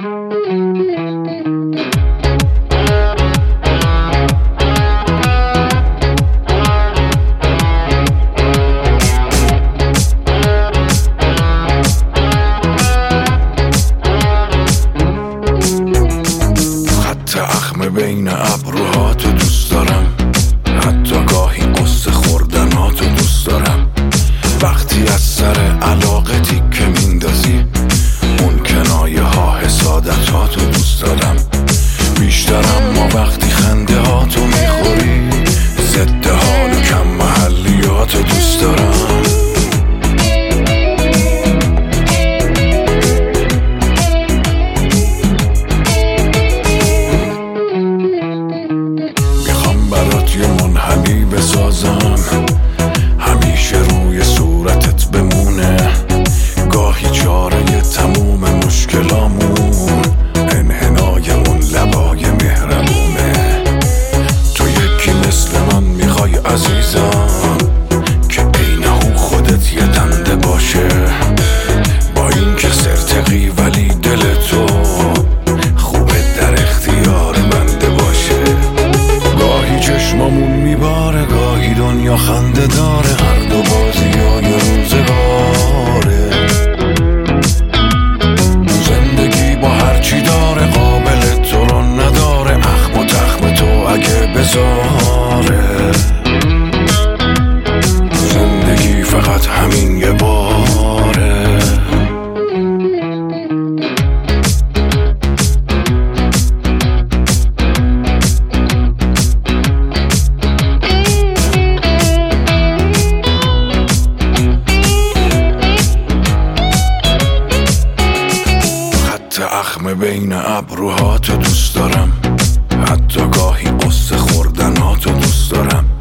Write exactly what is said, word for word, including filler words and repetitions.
بین ابروهاتو دوست دارم، حتی گاهی قصه خوردناتو دوست دارم. وقتی از سر علاقه تیکه میندازی، اون کنایه ها حسادتاتو دوست دارم بیشترم. ما وقتی خنده هاتو میخوری، ضد حال و کم محلیاتو دوست دارم. یه منحنی بسازم، همیشه روی صورتت بمونه. گاهی چاره تموم مشکلامون انحنای اون لبای مهربونه. تو یکی مثل من میخوای عزیزم، که عین هو خودت یه دنده باشه. با این که سرتقی ولی دل تو خوبه در اختیار بنده باشه. گاهی چشمامون میباره، گاهی دنیا خنده داره. هر دو بازی های روزگاره. زندگی با هرچی داره، قابل تو رو نداره. اخم و تخم تو اگه بذاره، زندگی فقط همین یه باره. اخم بین ابروهاتو دوست دارم، حتی گاهی قصه خوردناتو دوست دارم.